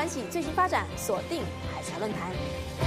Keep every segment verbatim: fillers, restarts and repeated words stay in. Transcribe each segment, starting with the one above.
关系最新发展，锁定海峡论坛。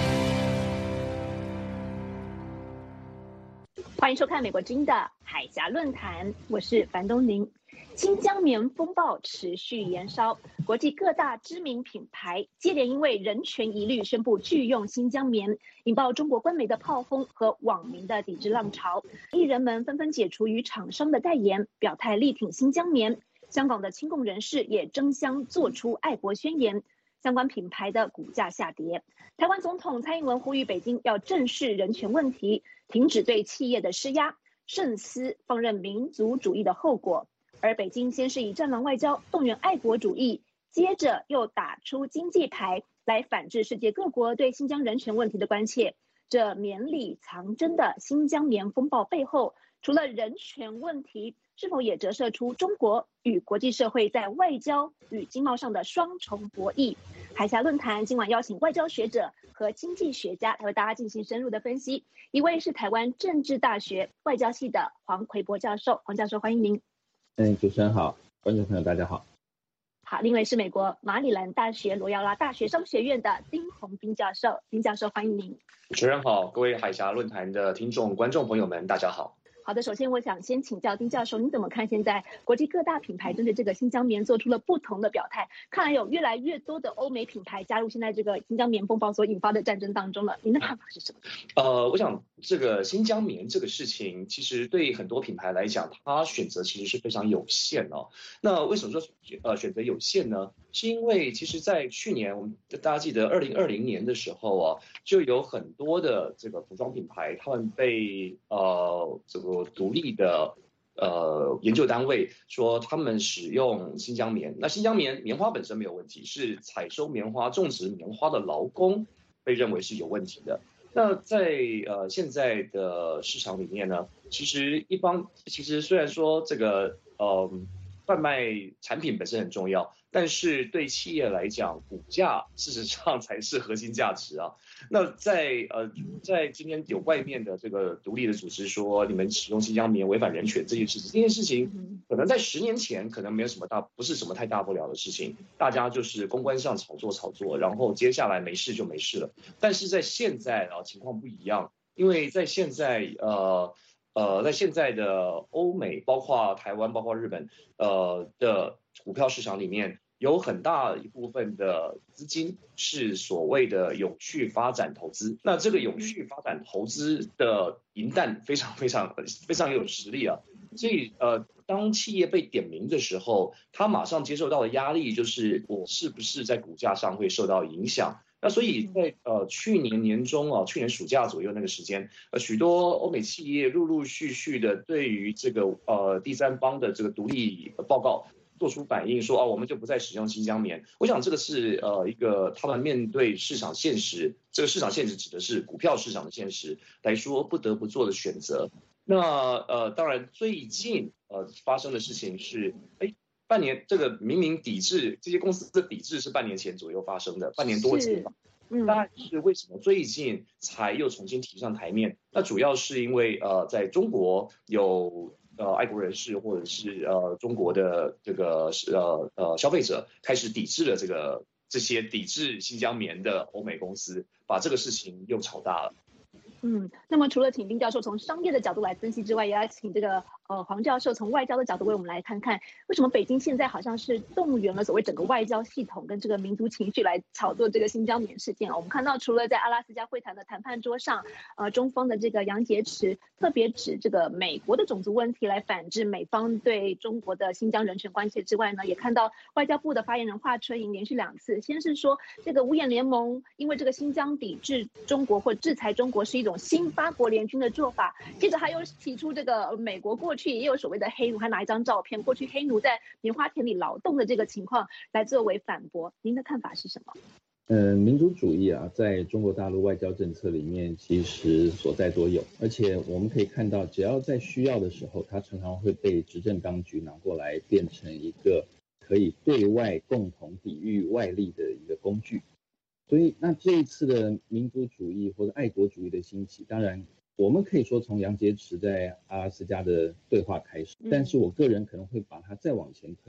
欢迎收看美国之音的海峡论坛，我是樊东宁。新疆棉风暴持续延烧，国际各大知名品牌接连因为人权疑虑宣布拒用新疆棉，引爆中国官媒的炮轰和网民的抵制浪潮。艺人们纷纷解除与厂商的代言，表态力挺新疆棉。香港的亲共人士也争相做出爱国宣言，相关品牌的股价下跌。台湾总统蔡英文呼吁北京要正视人权问题，停止对企业的施压，慎思放任民族主义的后果。而北京先是以战狼外交动员爱国主义，接着又打出经济牌来反制世界各国对新疆人权问题的关切。这绵里藏针的新疆棉风暴背后，除了人权问题，是否也折射出中国与国际社会在外交与经贸上的双重博弈？海峡论坛今晚邀请外交学者和经济学家来为大家进行深入的分析。一位是台湾政治大学外交系的黄奎博教授，黄教授欢迎您。 嗯，主持人好，观众朋友大家好。 好，另外是美国马里兰大学罗耀拉大学商学院的丁宏斌教授，丁教授欢迎您。 主持人好，各位海峡论坛的听众、观众朋友们，大家好。 好的，首先我想先请教丁教授，你怎么看现在国际各大品牌针对这个新疆棉做出了不同的表态？看来有越来越多的欧美品牌加入现在这个新疆棉风暴所引发的战争当中了，您的看法是什么？ 呃，我想这个新疆棉这个事情，其实对很多品牌来讲，它选择其实是非常有限哦。那为什么说呃选择有限呢？是因为其实，在去年我们大家记得二零二零年的时候啊，就有很多的这个服装品牌，他们被呃这个独立的呃研究单位说他们使用新疆棉。那新疆棉棉花本身没有问题，是采收棉花、种植棉花的劳工被认为是有问题的。那在呃现在的市场里面呢，其实一方其实虽然说这个呃贩卖产品本身很重要，但是对企业来讲，股价事实上才是核心价值啊。那在呃在今天有外面的这个独立的组织说你们使用新疆棉违反人权这件事情，这件事情可能在十年前可能没有什么大，不是什么太大不了的事情，大家就是公关上炒作炒作，然后接下来没事就没事了。但是在现在啊情况不一样，因为在现在呃。呃，在现在的欧美，包括台湾，包括日本，呃的股票市场里面，有很大一部分的资金是所谓的永续发展投资。那这个永续发展投资的银弹非常非常非常有实力啊。所以呃，当企业被点名的时候，他马上接受到的压力就是我是不是在股价上会受到影响。那所以在呃去年年中啊，去年暑假左右那个时间，呃许多欧美企业陆陆续续的对于这个呃第三方的这个独立报告做出反应，说啊我们就不再使用新疆棉。我想这个是呃一个他们面对市场现实，这个市场现实指的是股票市场的现实来说不得不做的选择。那呃当然最近呃发生的事情是，哎。半年这个明明抵制这些公司的抵制是半年前左右发生的，半年多前吧。嗯，但是为什么最近才又重新提上台面？那主要是因为呃，在中国有呃爱国人士或者是呃中国的这个呃呃消费者开始抵制了这个这些抵制新疆棉的欧美公司，把这个事情又炒大了。 嗯，那么除了请丁教授从商业的角度来分析之外，也要请这个呃黄教授从外交的角度为我们来看看，为什么北京现在好像是动员了所谓整个外交系统跟这个民族情绪来炒作这个新疆棉事件啊？我们看到除了在阿拉斯加会谈的谈判桌上，呃中方的这个杨洁篪特别指这个美国的种族问题来反制美方对中国的新疆人权关切之外呢，也看到外交部的发言人华春莹连续两次，先是说这个五眼联盟因为这个新疆抵制中国或制裁中国是一种新八国联军的做法，接着还有提出这个美国过去也有所谓的黑奴，还拿一张照片，过去黑奴在棉花田里劳动的这个情况来作为反驳，您的看法是什么？ 呃，民族主义啊，在中国大陆外交政策里面其实所在多有，而且我们可以看到，只要在需要的时候，它常常会被执政当局拿过来变成一个可以对外共同抵御外力的一个工具。所以那这一次的民族主义或者爱国主义的兴起，当然我们可以说从杨洁篪在阿拉斯加的对话开始，但是我个人可能会把它再往前推，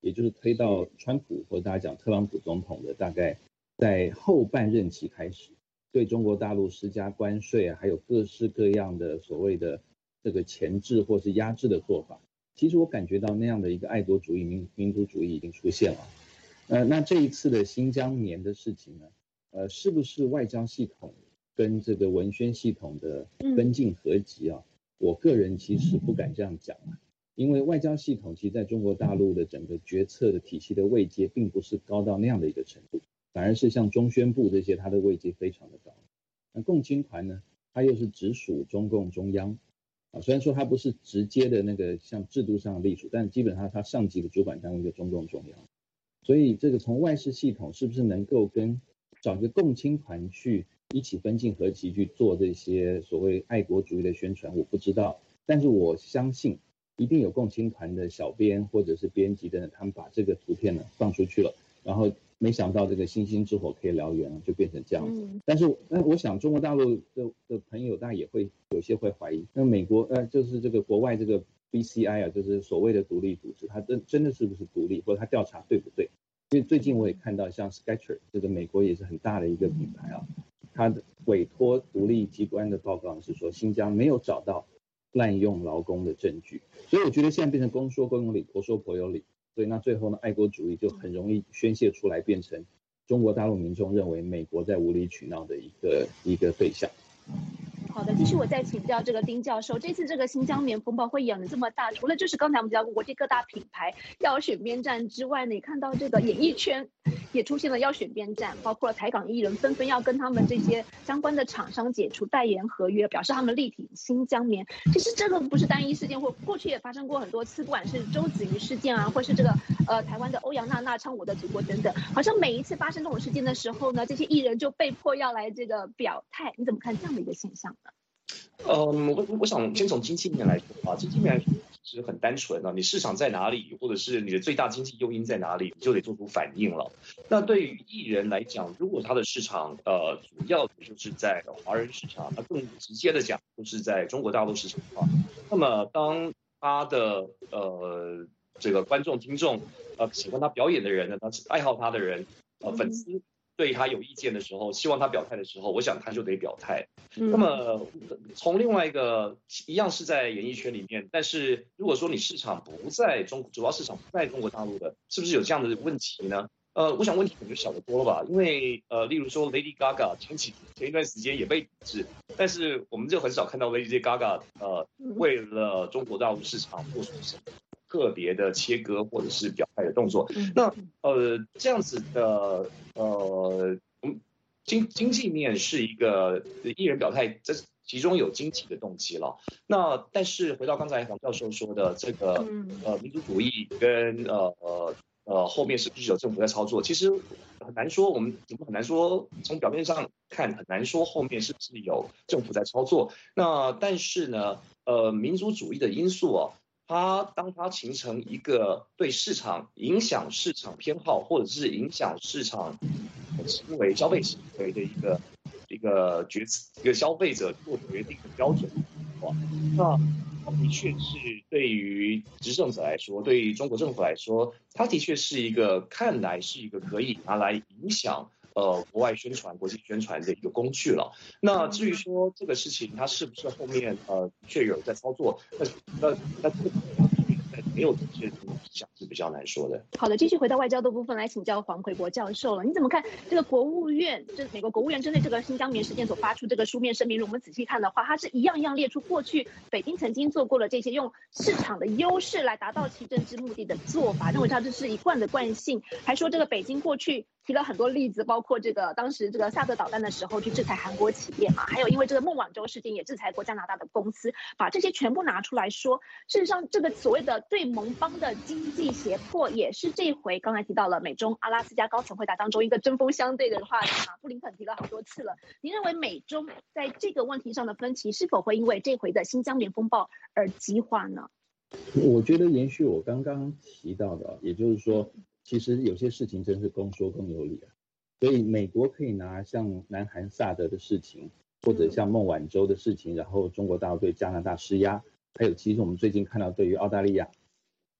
也就是推到川普或者大家讲特朗普总统的大概在后半任期开始，对中国大陆施加关税啊，还有各式各样的所谓的这个钳制或是压制的做法。其实我感觉到那样的一个爱国主义、民民族主义已经出现了。呃，那这一次的新疆棉的事情呢，呃，是不是外交系统跟这个文宣系统的分进合击啊？我个人其实不敢这样讲啊，因为外交系统其实在中国大陆的整个决策的体系的位阶并不是高到那样的一个程度，反而是像中宣部这些，它的位阶非常的高。那共青团呢，它又是直属中共中央啊，虽然说它不是直接的那个像制度上的隶属，但基本上它上级的主管单位就中共中央。所以这个从外事系统是不是能够跟找一个共青团去一起分进合击去做这些所谓爱国主义的宣传，我不知道，但是我相信一定有共青团的小编或者是编辑的，他们把这个图片呢放出去了，然后没想到这个星星之火可以燎原，就变成这样子。嗯、但是，那我想中国大陆的的朋友大家也会有些会怀疑，那美国呃就是这个国外这个 B C I 啊，就是所谓的独立组织，它真真的是不是独立，或者它调查对不对？因为最近我也看到像 Skechers 这个美国也是很大的一个品牌啊，它委托独立机关的报告是说新疆没有找到滥用劳工的证据，所以我觉得现在变成公说公有理，婆说婆有理，所以那最后呢，爱国主义就很容易宣泄出来，变成中国大陆民众认为美国在无理取闹的一个一个对象。 好的，继续我再请教这个丁教授，这次这个新疆棉风暴会养得这么大，除了就是刚才我们讲过国际各大品牌要选边站之外呢，也看到这个演艺圈也出现了要选边站，包括台港艺人纷纷要跟他们这些相关的厂商解除代言合约，表示他们力挺新疆棉。其实这个不是单一事件，或过去也发生过很多次，不管是周子瑜事件啊，或是这个呃台湾的欧阳娜娜唱我的祖国等等，好像每一次发生这种事件的时候呢，这些艺人就被迫要来这个表态，你怎么看这样的一个现象呢？ 嗯，我我想先从经济面来说啊，经济面来说其实很单纯啊，你市场在哪里，或者是你的最大经济诱因在哪里，你就得做出反应了。那对于艺人来讲，如果他的市场呃主要就是在华人市场，那更直接的讲就是在中国大陆市场啊，那么当他的呃这个观众听众呃喜欢他表演的人呢，他是爱好他的人呃粉丝。对他有意见的时候，希望他表态的时候，我想他就得表态。嗯、那么从另外一个一样是在演艺圈里面，但是如果说你市场不在中，主要市场不在中国大陆的，是不是有这样的问题呢？呃，我想问题可能就小得多了吧，因为呃，例如说 Lady Gaga 前几前一段时间也被抵制，但是我们就很少看到 Lady Gaga 呃为了中国大陆市场做出什么特别的切割或者是表态的动作。那呃这样子的呃经经济面是一个艺人表态，这其中有经济的动机了。那但是回到刚才黄教授说的这个呃民族主义跟呃呃呃后面是不是有政府在操作，其实很难说，我们我们很难说从表面上看很难说后面是不是有政府在操作。那但是呢呃民族主义的因素啊，它当它形成一个对市场影响市场偏好，或者是影响市场行为、消费行为的一个一个决一个消费者做决定的标准，哇，那它的确是对于执政者来说，对于中国政府来说，它的确是一个看来是一个可以拿来影响呃国外宣传、国际宣传的一个工具了。那至于说这个事情它是不是后面呃确有在操作，那那那这个没有这些想是比较难说的。 好的，继续回到外交的部分来请教黄奎博教授了。你怎么看这个国务院，这美国国务院针对这个新疆棉事件所发出这个书面声明？如果我们仔细看的话，它是一样一样列出过去北京曾经做过了这些用市场的优势来达到其政治目的的做法，认为它这是一贯的惯性，还说这个北京过去提了很多例子，包括这个当时这个萨德导弹的时候去制裁韩国企业嘛，还有因为这个孟晚舟事件也制裁过加拿大的公司，把这些全部拿出来说。事实上，这个所谓的对盟邦的经济胁迫，也是这回刚才提到了美中阿拉斯加高层会谈当中一个针锋相对的话题嘛，布林肯提了好多次了。您认为美中在这个问题上的分歧是否会因为这回的新疆棉风暴而激化呢？ 我觉得延续我刚刚提到的，也就是说，其实有些事情真是公说公有理啊。所以美国可以拿像南韩萨德的事情，或者像孟晚舟的事情，然后中国大陆对加拿大施压，还有其实我们最近看到对于澳大利亚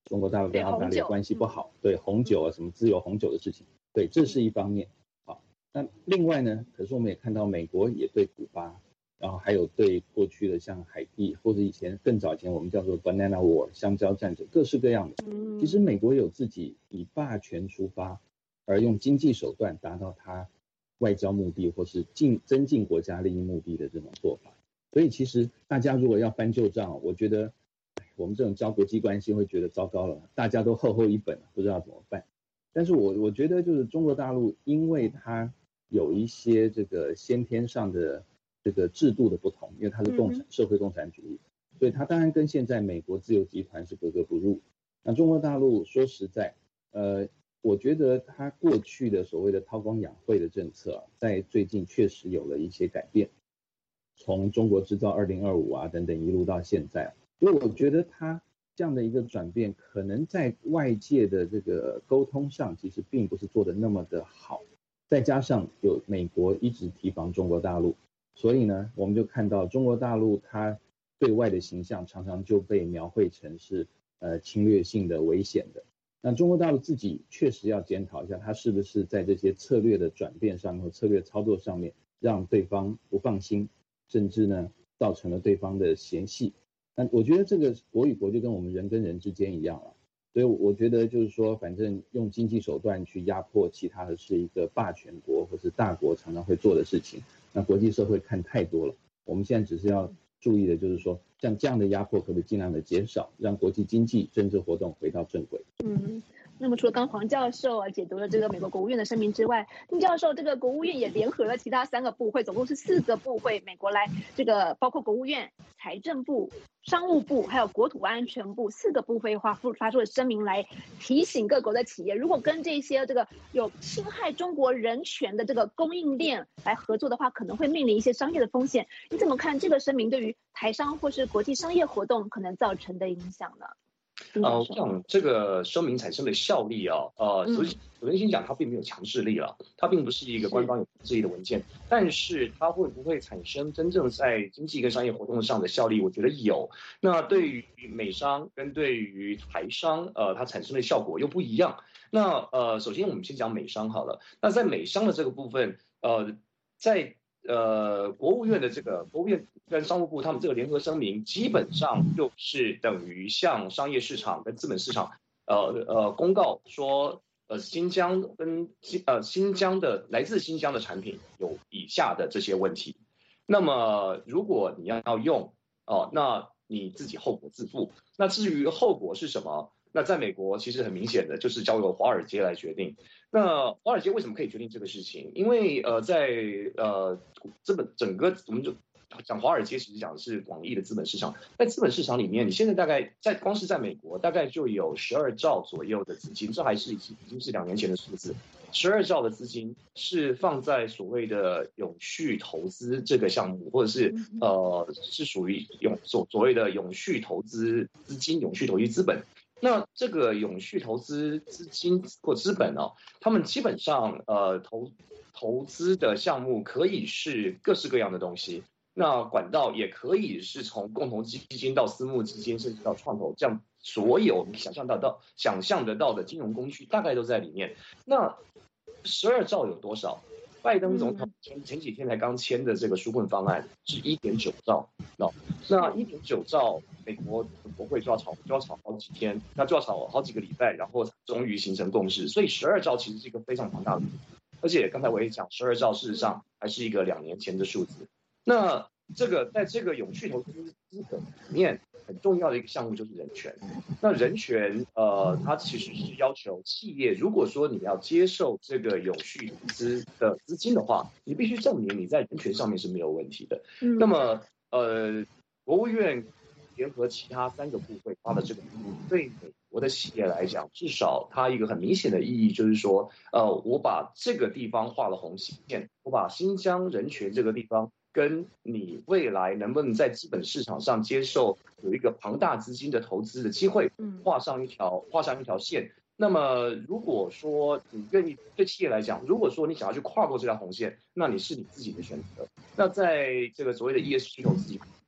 中国大陆跟澳大利亚关系不好，对红酒啊什么自由红酒的事情，对，这是一方面。好，那另外呢，可是我们也看到美国也对古巴，然后还有对过去的像海地，或者以前更早以前我们叫做 Banana War 香蕉战争，各式各样的。其实美国有自己以霸权出发，而用经济手段达到它外交目的或是进增进国家利益目的的这种做法。所以其实大家如果要翻旧账，我觉得我们这种教国际关系会觉得糟糕了，大家都厚厚一本，不知道怎么办。但是我我觉得就是中国大陆，因为它有一些这个先天上的这个制度的不同，因为它是共产社会共产主义，所以它当然跟现在美国自由集团是格格不入。那中国大陆说实在，呃，我觉得它过去的所谓的韬光养晦的政策、啊，在最近确实有了一些改变，从中国制造二零二五啊等等一路到现在，所以我觉得它这样的一个转变，可能在外界的这个沟通上，其实并不是做得那么的好。再加上有美国一直提防中国大陆，所以呢，我们就看到中国大陆它对外的形象常常就被描绘成是呃侵略性的、危险的。那中国大陆自己确实要检讨一下，它是不是在这些策略的转变上面或策略操作上面，让对方不放心，甚至呢造成了对方的嫌隙。那我觉得这个国与国就跟我们人跟人之间一样了。所以我觉得就是说，反正用经济手段去压迫其他的是一个霸权国或是大国常常会做的事情。那国际社会看太多了，我们现在只是要注意的就是说，像这样的压迫可不可以尽量的减少，让国际经济政治活动回到正轨。 嗯。那么除了刚黄教授啊解读了这个美国国务院的声明之外，丁教授，这个国务院也联合了其他三个部会，总共是四个部会，美国来这个包括国务院、财政部、商务部还有国土安全部四个部会发发出了声明来提醒各国的企业，如果跟这些这个有侵害中国人权的这个供应链来合作的话，可能会面临一些商业的风险。你怎么看这个声明对于台商或是国际商业活动可能造成的影响呢？ 呃，我想这个声明产生的效力啊，呃，首先首先先讲，它并没有强制力了，它并不是一个官方有强制力的文件，但是它会不会产生真正在经济跟商业活动上的效力，我觉得有。那对于美商跟对于台商，呃，它产生的效果又不一样。那呃，首先我们先讲美商好了。那在美商的这个部分，呃，在呃，国务院的这个国务院跟商务部他们这个联合声明，基本上就是等于向商业市场跟资本市场，呃呃公告说，呃新疆跟呃新疆的来自新疆的产品有以下的这些问题，那么如果你要用哦、呃，那你自己后果自负。那至于后果是什么？那在美国其实很明显的就是交由华尔街来决定。那华尔街为什么可以决定这个事情？因为呃，在呃资本整个我们就讲华尔街，其实讲的是广义的资本市场。在资本市场里面，你现在大概在光是在美国，大概就有十二兆左右的资金，这还是已经已经是两年前的数字。十二兆的资金是放在所谓的永续投资这个项目，或者是呃是属于永所所谓的永续投资资金、永续投资资本。那这个永续投资资金或资本哦，他们基本上呃投投资的项目可以是各式各样的东西，那管道也可以是从共同基金到私募基金，甚至到创投，这样所有你想象得到、想象得到的金融工具大概都在里面。那十二兆有多少？拜登总统前前几天才刚签的这个纾困方案是一点九兆，那那一点九兆，美国国会就要吵就要吵好几天，那就要吵好几个礼拜，然后终于形成共识。所以十二兆其实是一个非常庞大的，而且刚才我也讲，十二兆事实上还是一个两年前的数字。那这个在这个永续投资资本里面，很重要的一个项目就是人权。那人权，呃，它其实是要求企业，如果说你要接受这个永续投资的资金的话，你必须证明你在人权上面是没有问题的。嗯、那么，呃，国务院联合其他三个部会发的这个命令，对美国的企业来讲，至少它一个很明显的意义就是说，呃，我把这个地方画了红线，我把新疆人权这个地方，跟你未来能不能在资本市场上接受有一个庞大资金的投资的机会，画上一条画上一条线。那么如果说你愿意，对企业来讲，如果说你想要去跨过这条红线，那你是你自己的选择。那在这个所谓的 E S G 投资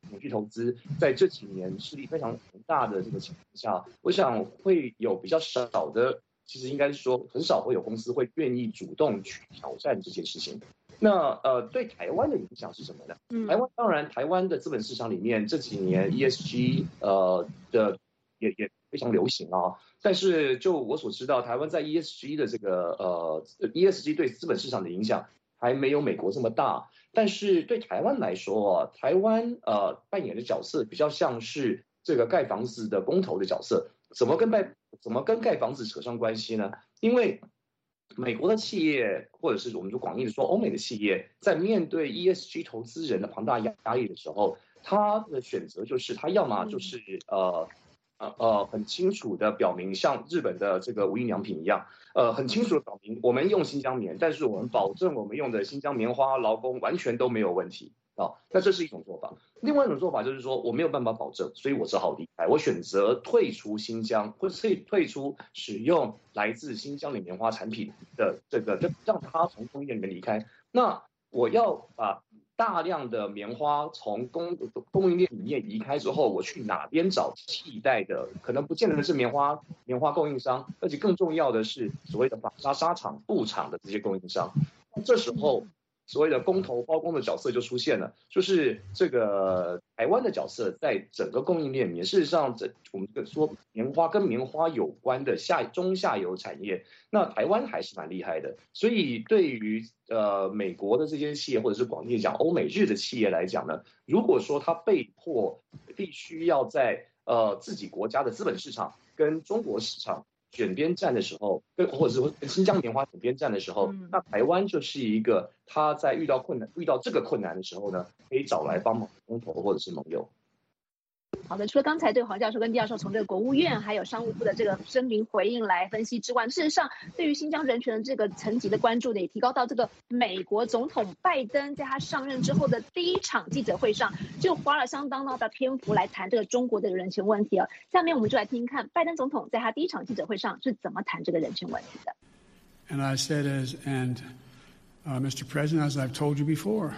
永续投资在这几年势力非常强大的这个情况下，我想会有比较少的，其实应该是说很少会有公司会愿意主动去挑战这件事情。那呃，对台湾的影响是什么呢？嗯、台湾当然，台湾的资本市场里面这几年 E S G 呃的也也非常流行啊。但是就我所知道，台湾在 E S G 的这个呃 E S G 对资本市场的影响还没有美国这么大。但是对台湾来说啊，台湾呃扮演的角色比较像是这个盖房子的工头的角色。怎么跟盖怎么跟盖房子扯上关系呢？因为美国的企业，或者是我们就广义的说欧美的企业，在面对 E S G 投资人的庞大压力的时候，他的选择就是他要么就是呃呃呃很清楚的表明，像日本的这个无印良品一样，呃很清楚的表明我们用新疆棉，但是我们保证我们用的新疆棉花劳工完全都没有问题。啊，那这是一种做法。另外一种做法就是说，我没有办法保证，所以我只好离开，我选择退出新疆，或者退退出使用来自新疆的棉花产品的这个，就让它从供应链里面离开。那我要把大量的棉花从供供应链里面离开之后，我去哪边找替代的？可能不见得是棉花棉花供应商，而且更重要的是所谓的纺纱纱厂、布厂的这些供应商。这时候，所谓的工头包工的角色就出现了，就是这个台湾的角色在整个供应链里面，事实上，这我们说棉花跟棉花有关的下中下游产业，那台湾还是蛮厉害的。所以对于呃美国的这些企业，或者是广义讲欧美日的企业来讲呢，如果说他被迫必须要在呃自己国家的资本市场跟中国市场选边站的时候，跟或者是跟新疆棉花选边站的时候，嗯、那台湾就是一个他在遇到困难、遇到这个困难的时候呢，可以找来帮忙的工头或者是盟友。 好的，除了刚才对黄教授跟狄教授从这个国务院还有商务部的这个声明回应来分析之外，事实上对于新疆人权的这个层级的关注呢，也提高到这个美国总统拜登在他上任之后的第一场记者会上，就花了相当大的篇幅来谈这个中国的人权问题啊。下面我们就来听听看拜登总统在他第一场记者会上是怎么谈这个人权问题的。 And I said, as and uh, Mister President, as I've told you before,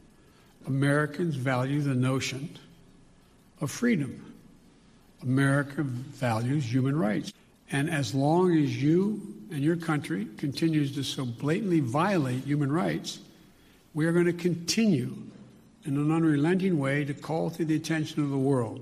Americans value the notion of freedom. America values human rights. And as long as you and your country continues to so blatantly violate human rights, we are going to continue in an unrelenting way to call to the attention of the world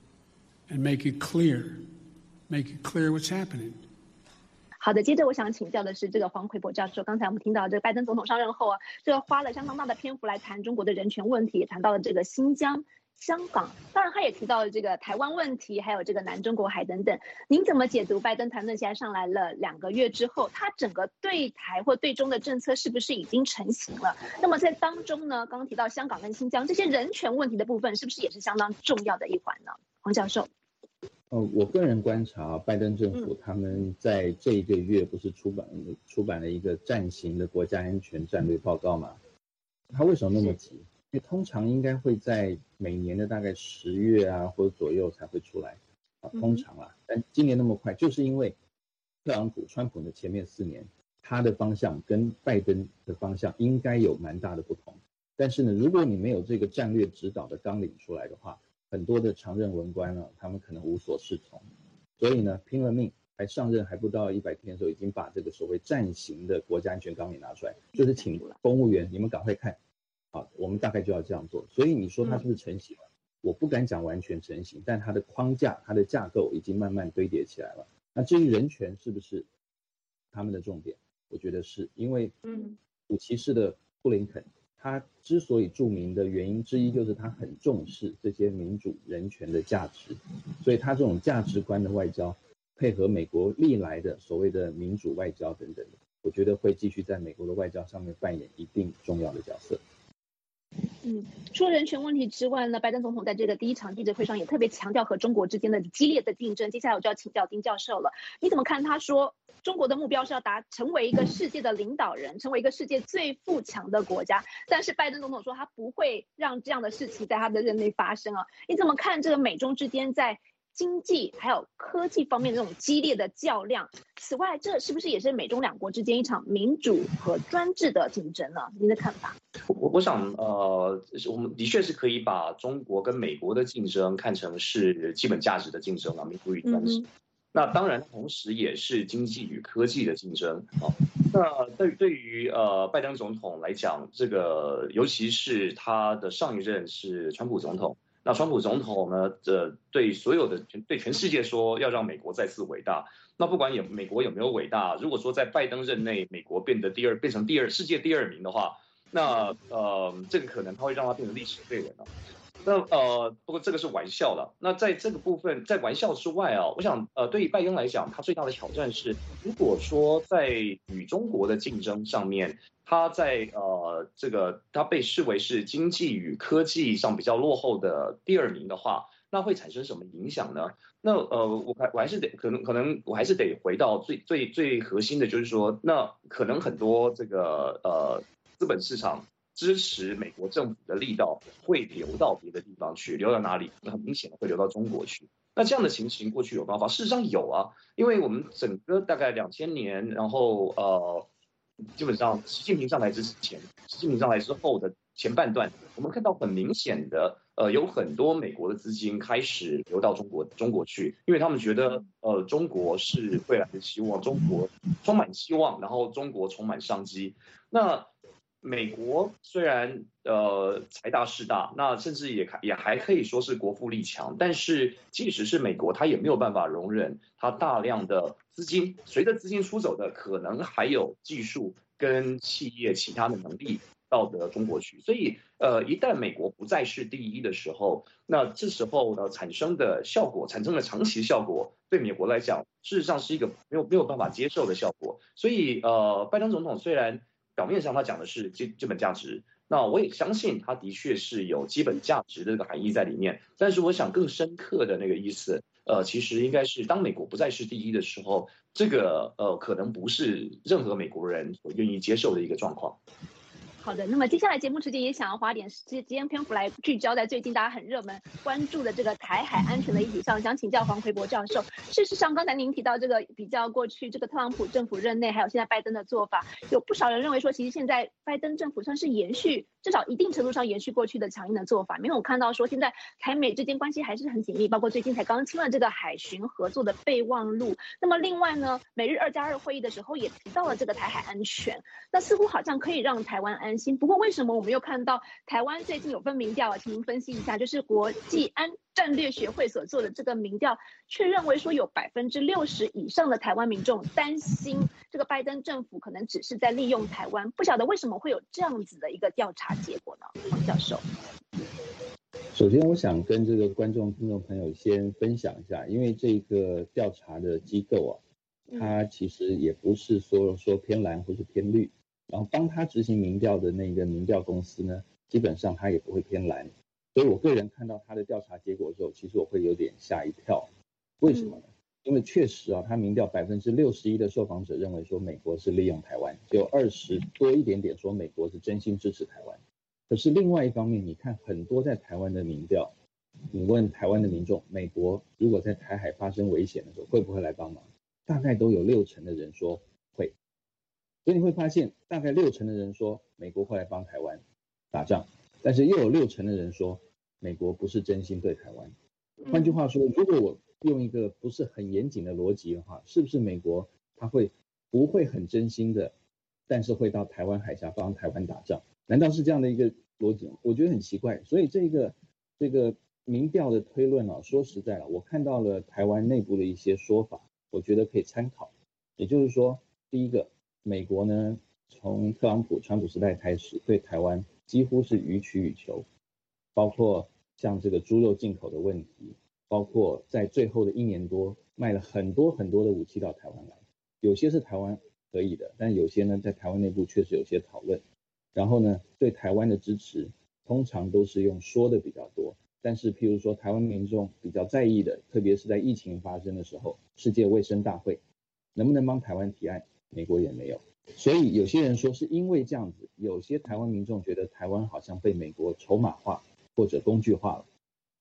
and make it clear, make it clear what's happening. 好的，接着我想请教的是这个黄奎博教授。刚才我们听到这个拜登总统上任后啊，这个花了相当大的篇幅来谈中国的人权问题，也谈到了这个新疆、香港，当然他也提到了这个台湾问题，还有这个南中国海等等。您怎么解读拜登谈论现在上来了两个月之后，他整个对台或对中的政策是不是已经成型了？那么在当中呢，刚刚提到香港跟新疆这些人权问题的部分，是不是也是相当重要的一环呢？黄教授。 呃，我个人观察，拜登政府他们在这一个月不是出版出版了一个暂行的国家安全战略报告吗？他为什么那么急？因为通常应该会在每年的大概十月啊或者左右才会出来啊，通常啊，但今年那么快，就是因为特朗普、川普的前面四年，他的方向跟拜登的方向应该有蛮大的不同。但是呢，如果你没有这个战略指导的纲领出来的话，很多的常任文官呢，他们可能无所适从，所以呢，拼了命，还上任还不到一百天的时候，已经把这个所谓暂行的国家安全纲领拿出来，就是请公务员你们赶快看，啊，我们大概就要这样做。所以你说它是不是成型了？我不敢讲完全成型，但它的框架、它的架构已经慢慢堆叠起来了。那至于人权是不是他们的重点？我觉得是，因为武骑士的布林肯。他之所以著名的原因之一，就是他很重视这些民主人权的价值，所以他这种价值观的外交，配合美国历来的所谓的民主外交等等的，我觉得会继续在美国的外交上面扮演一定重要的角色。 嗯，除了人权问题之外呢，拜登总统在这个第一场记者会上也特别强调和中国之间的激烈的竞争。接下来我就要请教丁教授了，你怎么看他说中国的目标是要达成为一个世界的领导人，成为一个世界最富强的国家，但是拜登总统说他不会让这样的事情在他的任内发生啊？你怎么看这个美中之间在经济还有科技方面的这种激烈的较量。此外，这是不是也是美中两国之间一场民主和专制的竞争呢？您的看法？ 我我想，呃，我们的确是可以把中国跟美国的竞争看成是基本价值的竞争啊，民主与专制。嗯、那当然，同时也是经济与科技的竞争啊。那对对于呃拜登总统来讲，这个尤其是他的上一任是川普总统。那川普总统呢，呃，对所有的对全世界说要让美国再次伟大。那不管有美国有没有伟大，如果说在拜登任内，美国变得第二，变成第二世界第二名的话，那呃，这个可能他会让他变成历史废人了。那呃，不过这个是玩笑了。那在这个部分，在玩笑之外啊，我想呃，对于拜登来讲，他最大的挑战是，如果说在与中国的竞争上面，他在呃这个他被视为是经济与科技上比较落后的第二名的话，那会产生什么影响呢？那呃，我还我还是得可能可能我还是得回到最最最核心的，就是说，那可能很多这个呃资本市场支持美国政府的力道会流到别的地方去，流到哪里？很明显的会流到中国去。那这样的情形过去有办法？事实上有啊，因为我们整个大概两千年，然后呃。基本上，习近平上台之前，习近平上台之后的前半段，我们看到很明显的，呃，有很多美国的资金开始流到中国中国去，因为他们觉得，呃，中国是未来的希望，中国充满希望，然后中国充满商机。那美国虽然呃财大势大，那甚至也也还可以说是国富力强，但是即使是美国，它也没有办法容忍它大量的资金，随着资金出走的，可能还有技术跟企业其他的能力到的中国去。所以呃，一旦美国不再是第一的时候，那这时候呢产生的效果，产生的长期效果，对美国来讲，事实上是一个没有没有办法接受的效果。所以呃，拜登总统虽然表面上他讲的是基基本价值，那我也相信他的确是有基本价值的这个含义在里面。但是我想更深刻的那个意思，呃，其实应该是当美国不再是第一的时候，这个呃可能不是任何美国人所愿意接受的一个状况。 好的，那么接下来节目时间也想要花点时间篇幅来聚焦在最近大家很热门关注的这个台海安全的议题上，想请教黄奎博教授。事实上，刚才您提到这个比较过去这个特朗普政府任内，还有现在拜登的做法，有不少人认为说，其实现在拜登政府算是延续，至少一定程度上延续过去的强硬的做法。因为我看到说，现在台美之间关系还是很紧密，包括最近才刚签了这个海巡合作的备忘录。那么另外呢，美日二加二会议的时候也提到了这个台海安全，那似乎好像可以让台湾安。不过为什么我们又看到台湾最近有份民调，请您分析一下，就是国际安战略学会所做的这个民调，却认为说有百分之六十以上的台湾民众担心这个拜登政府可能只是在利用台湾，不晓得为什么会有这样子的一个调查结果呢？黄教授。 首先我想跟这个观众听众朋友先分享一下，因为这个调查的机构啊，它其实也不是说说偏蓝或是偏绿。然后帮他执行民调的那个民调公司呢，基本上他也不会偏蓝，所以我个人看到他的调查结果之后，其实我会有点吓一跳。为什么呢？因为确实啊，他民调百分之六十一的受访者认为说美国是利用台湾，只有二十多一点点说美国是真心支持台湾。可是另外一方面，你看很多在台湾的民调，你问台湾的民众，美国如果在台海发生危险的时候会不会来帮忙？大概都有六成的人说会。所以你会发现，大概六成的人说美国会来帮台湾打仗，但是又有六成的人说美国不是真心对台湾。换句话说，如果我用一个不是很严谨的逻辑的话，是不是美国他会不会很真心的，但是会到台湾海峡帮台湾打仗？难道是这样的一个逻辑？我觉得很奇怪。所以这个这个民调的推论啊，说实在了，我看到了台湾内部的一些说法，我觉得可以参考。也就是说，第一个，美国呢，从特朗普、川普时代开始，对台湾几乎是予取予求，包括像这个猪肉进口的问题，包括在最后的一年多卖了很多很多的武器到台湾来，有些是台湾可以的，但有些呢，在台湾内部确实有些讨论。然后呢，对台湾的支持通常都是用说的比较多，但是譬如说台湾民众比较在意的，特别是在疫情发生的时候，世界卫生大会能不能帮台湾提案，美国也没有。所以有些人说是因为这样子，有些台湾民众觉得台湾好像被美国筹码化或者工具化了，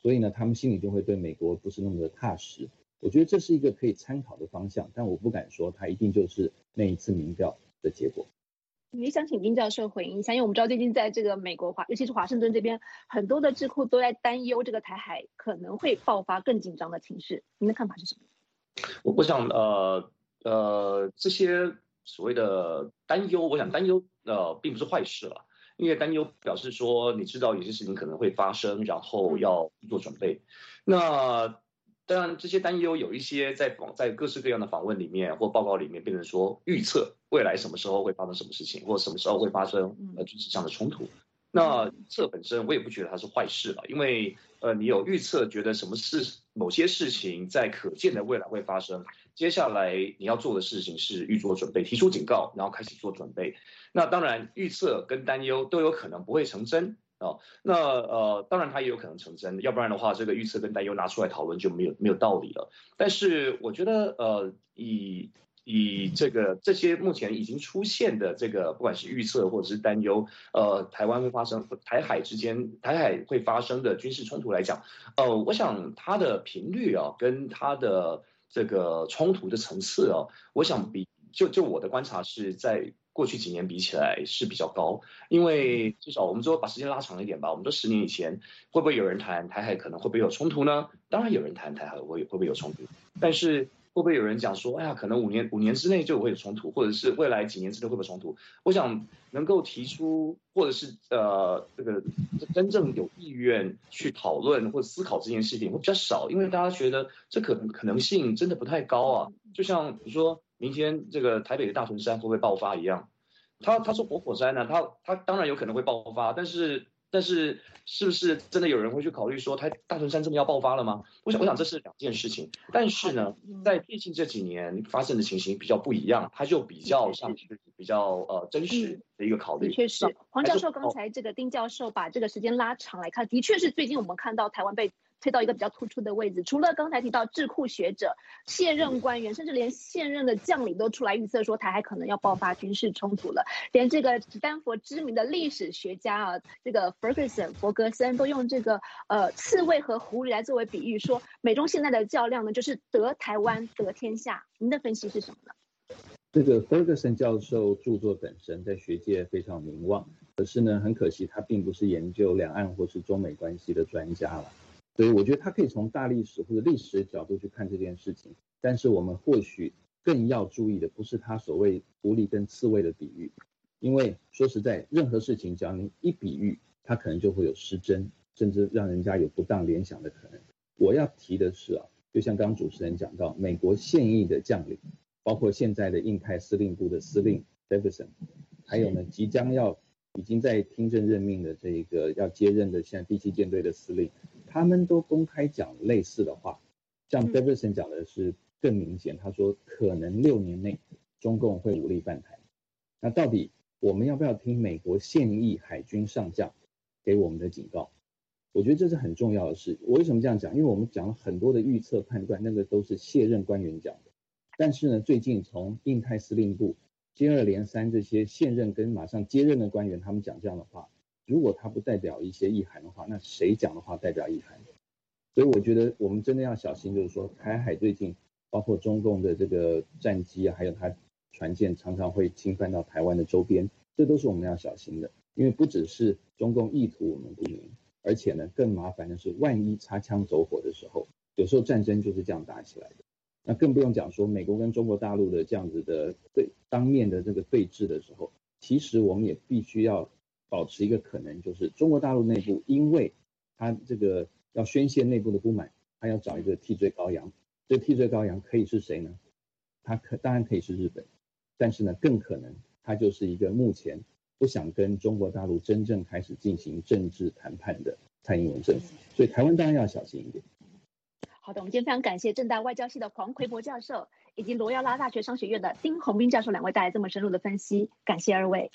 所以呢，他们心里就会对美国不是那么的踏实。我觉得这是一个可以参考的方向，但我不敢说它一定就是那一次民调的结果。 你想请丁教授回应一下，因为我们知道最近在这个美国华，尤其是华盛顿这边，很多的智库都在担忧这个台海可能会爆发更紧张的情势。您的看法是什么？ 我我想呃呃这些所谓的担忧，我想担忧呃并不是坏事了，因为担忧表示说你知道有些事情可能会发生，然后要做准备。嗯、那当然，这些担忧有一些在在各式各样的访问里面或报告里面变成说预测未来什么时候会发生什么事情，或什么时候会发生呃军事上的冲突。那预测本身我也不觉得它是坏事了，因为呃你有预测，觉得什么事某些事情在可见的未来会发生，接下来你要做的事情是预做准备，提出警告，然后开始做准备。那当然预测跟担忧都有可能不会成真。哦，那呃，当然它也有可能成真，要不然的话，这个预测跟担忧拿出来讨论就没有没有道理了。但是我觉得，呃，以以这个这些目前已经出现的这个，不管是预测或者是担忧，呃，台湾会发生台海之间台海会发生的军事冲突来讲，呃，我想它的频率啊，跟它的这个冲突的层次啊，我想比就就我的观察是在过去几年比起来是比较高，因为至少我们说把时间拉长一点吧，我们说十年以前会不会有人谈台海可能会不会有冲突呢？当然有人谈台海会会不会有冲突，但是会不会有人讲说，哎呀，可能五年五年之内就会有冲突，或者是未来几年之内会不会有冲突？我想能够提出或者是呃这个真正有意愿去讨论或者思考这件事情会比较少，因为大家觉得这可能可能性真的不太高啊，就像你说。明天这个台北的大屯山会不会爆发一样？他他说活火山呢、啊，他他当然有可能会爆发，但是但是是不是真的有人会去考虑说，台大屯山真的要爆发了吗？我想我想这是两件事情。但是呢，在最近这几年发生的情形比较不一样，它就比较像是比较呃真实的一个考虑。 的确是，黄教授刚才这个丁教授把这个时间拉长来看，的确是最近我们看到台湾被推到一个比较突出的位置，除了刚才提到智库学者、现任官员，甚至连现任的将领都出来预测说台海可能要爆发军事冲突了。连这个史丹佛知名的历史学家啊，这个 Ferguson 弗格森都用这个呃刺猬和狐狸来作为比喻，说美中现在的较量呢，就是得台湾得天下。您的分析是什么呢？ 这个 Ferguson 教授著作本身在学界非常名望，可是呢，很可惜他并不是研究两岸或是中美关系的专家了。所以我觉得他可以从大历史或者历史的角度去看这件事情，但是我们或许更要注意的不是他所谓狐狸跟刺猬的比喻，因为说实在，任何事情只要你一比喻，它可能就会有失真，甚至让人家有不当联想的可能。我要提的是啊，就像刚刚主持人讲到，美国现役的将领，包括现在的印太司令部的司令 Davidson， 还有呢即将要已经在听证任命的这个要接任的现在第七舰队的司令，他们都公开讲类似的话。像 Davidson 讲的是更明显，他说可能六年内中共会武力犯台。那到底我们要不要听美国现役海军上将给我们的警告？我觉得这是很重要的事。我为什么这样讲？因为我们讲了很多的预测判断，那个都是卸任官员讲的。但是呢，最近从印太司令部接二连三这些现任跟马上接任的官员，他们讲这样的话，如果他不代表一些意涵的话，那谁讲的话代表意涵？所以我觉得我们真的要小心，就是说台海最近包括中共的这个战机啊，还有它船舰常常会侵犯到台湾的周边，这都是我们要小心的。因为不只是中共意图我们不明，而且呢更麻烦的是，万一擦枪走火的时候，有时候战争就是这样打起来的。那更不用讲说美国跟中国大陆的这样子的对当面的这个对峙的时候，其实我们也必须要保持一个可能，就是中国大陆内部因为他这个要宣泄内部的不满，他要找一个替罪羔羊。这个替罪羔羊可以是谁呢？他可当然可以是日本，但是呢更可能他就是一个目前不想跟中国大陆真正开始进行政治谈判的蔡英文政府。所以台湾当然要小心一点。 好的，我们今天非常感谢政大外交系的黄奎博教授以及罗耀拉大学商学院的丁宏斌教授两位带来这么深入的分析，感谢二位。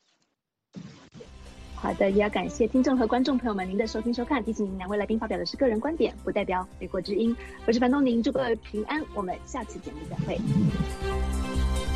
好的，也要感谢听众和观众朋友们您的收听收看。提醒您，两位来宾发表的是个人观点，不代表美国之音。我是樊东宁，祝各位平安，我们下次节目再会。